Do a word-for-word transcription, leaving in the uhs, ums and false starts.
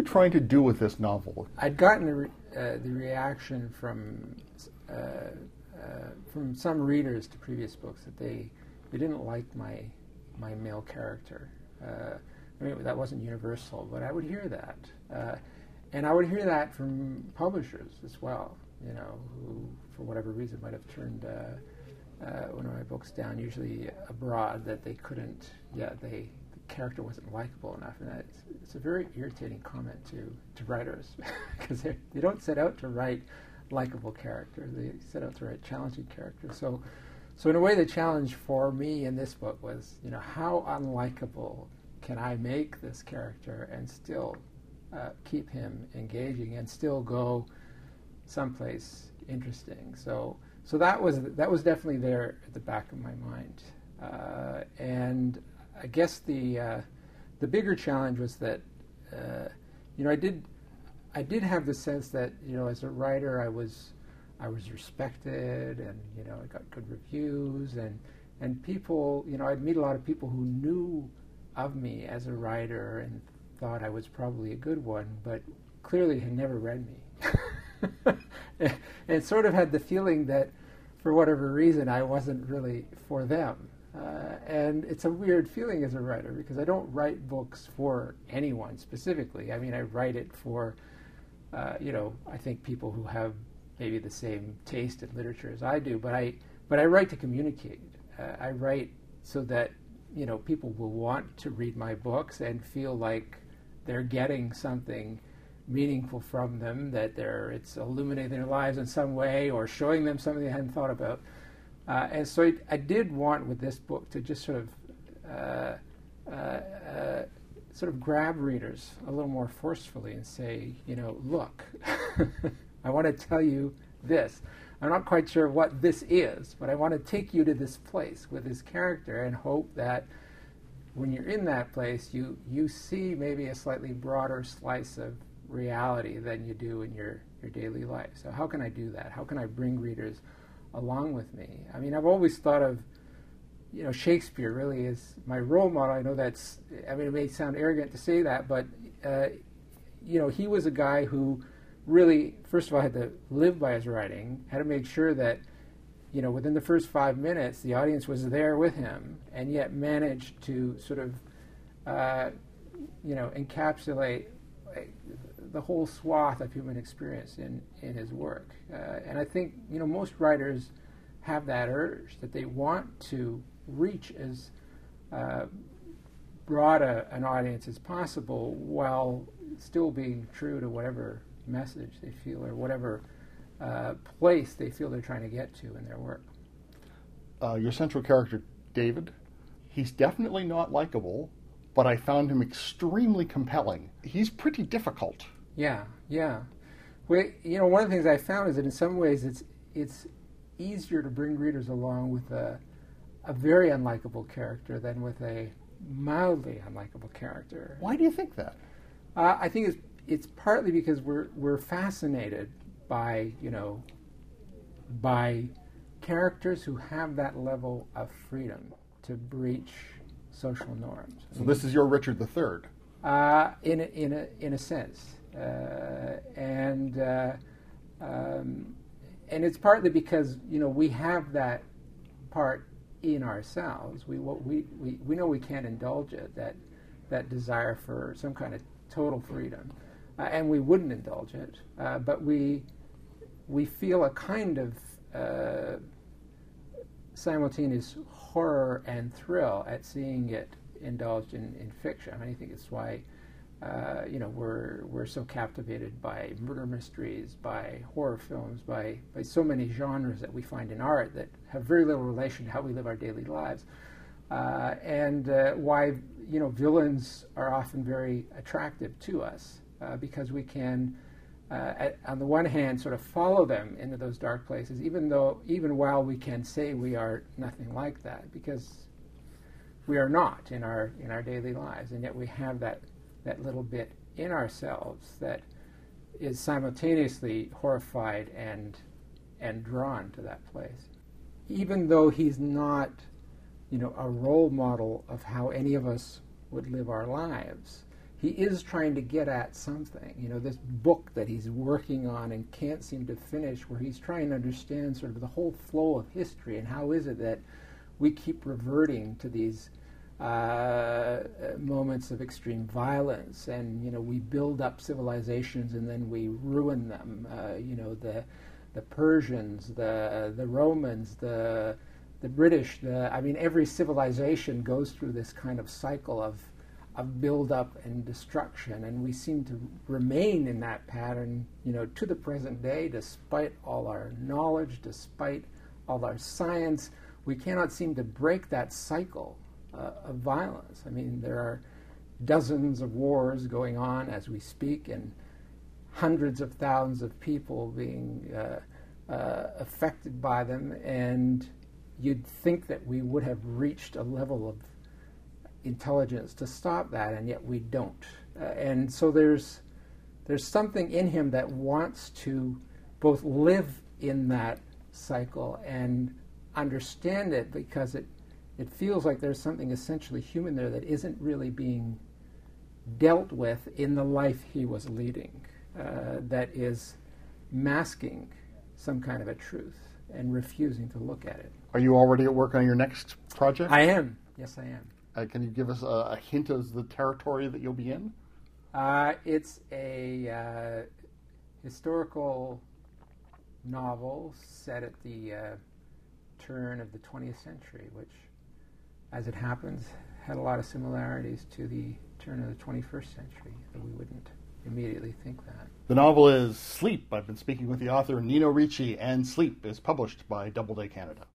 you trying to do with this novel? I'd gotten the, re- uh, the reaction from uh, uh, from some readers to previous books that they they didn't like my my male character. Uh, I mean, that wasn't universal, but I would hear that, uh, and I would hear that from publishers as well. You know, who for whatever reason might have turned uh, uh, one of my books down, usually abroad, that they couldn't. Yeah, they. Character wasn't likable enough, and that's, it's a very irritating comment to, to writers because they they don't set out to write likable characters. They set out to write challenging characters. So, so in a way, the challenge for me in this book was, you know, how unlikable can I make this character and still uh, keep him engaging and still go someplace interesting. So, so that was that was definitely there at the back of my mind, uh, and. I guess the uh, the bigger challenge was that uh, you know I did I did have the sense that you know as a writer I was I was respected, and you know I got good reviews, and and people you know I'd meet a lot of people who knew of me as a writer and thought I was probably a good one, but clearly had never read me, and, and sort of had the feeling that for whatever reason I wasn't really for them. Uh, and it's a weird feeling as a writer because I don't write books for anyone specifically. I mean, I write it for, uh, you know, I think people who have maybe the same taste in literature as I do. But I, but I write to communicate. Uh, I write so that you know people will want to read my books and feel like they're getting something meaningful from them. That they're it's illuminating their lives in some way or showing them something they hadn't thought about. Uh, and so I, I did want with this book to just sort of uh, uh, uh, sort of grab readers a little more forcefully and say, you know, look, I want to tell you this. I'm not quite sure what this is, but I want to take you to this place with this character and hope that when you're in that place, you, you see maybe a slightly broader slice of reality than you do in your, your daily life. So how can I do that? How can I bring readers along with me? I mean, I've always thought of, you know, Shakespeare really is my role model. I know that's, I mean, it may sound arrogant to say that, but, uh, you know, he was a guy who really, first of all, had to live by his writing, had to make sure that, you know, within the first five minutes, the audience was there with him, and yet managed to sort of, uh, you know, encapsulate the whole swath of human experience in, in his work. Uh, and I think, you know, most writers have that urge, that they want to reach as uh, broad a, an audience as possible while still being true to whatever message they feel or whatever uh, place they feel they're trying to get to in their work. Uh, your central character, David, he's definitely not likable, but I found him extremely compelling. He's pretty difficult. Yeah, yeah. Well, you know, one of the things I found is that in some ways it's it's easier to bring readers along with a a very unlikable character than with a mildly unlikable character. Why do you think that? Uh, I think it's it's partly because we're we're fascinated by you know by characters who have that level of freedom to breach social norms. So this is your Richard the Third. Uh, in a, in a in a sense, uh, and uh, um, and it's partly because you know we have that part in ourselves. We we we we know we can't indulge it, that that desire for some kind of total freedom, uh, and we wouldn't indulge it. Uh, but we we feel a kind of uh, simultaneous horror and thrill at seeing it indulged in, in fiction. I think it's why uh, you know we're we're so captivated by murder mysteries, by horror films, by by so many genres that we find in art that have very little relation to how we live our daily lives, uh, and uh, why you know villains are often very attractive to us uh, because we can. Uh, at, on the one hand, sort of follow them into those dark places, even though, even while we can say we are nothing like that, because we are not in our in our daily lives, and yet we have that that little bit in ourselves that is simultaneously horrified and and drawn to that place. Even though he's not, you know, a role model of how any of us would live our lives, he is trying to get at something. You know, this book that he's working on and can't seem to finish, where he's trying to understand sort of the whole flow of history and how is it that we keep reverting to these uh, moments of extreme violence, and you know, we build up civilizations and then we ruin them. Uh, you know, the the Persians, the the Romans, the the British. The I mean, every civilization goes through this kind of cycle of of build-up and destruction, and we seem to remain in that pattern, you know, to the present day, despite all our knowledge, despite all our science. We cannot seem to break that cycle uh, of violence. I mean, there are dozens of wars going on as we speak, and hundreds of thousands of people being uh, uh, affected by them, and you'd think that we would have reached a level of intelligence to stop that, and yet we don't. Uh, and so there's there's something in him that wants to both live in that cycle and understand it, because it it feels like there's something essentially human there that isn't really being dealt with in the life he was leading, uh, that is masking some kind of a truth and refusing to look at it. Are you already at work on your next project? I am. Yes, I am. Uh, can you give us a, a hint of the territory that you'll be in? Uh, it's a uh, historical novel set at the uh, turn of the twentieth century, which, as it happens, had a lot of similarities to the turn of the twenty-first century, though we wouldn't immediately think that. The novel is Sleep. I've been speaking with the author Nino Ricci, and Sleep is published by Doubleday Canada.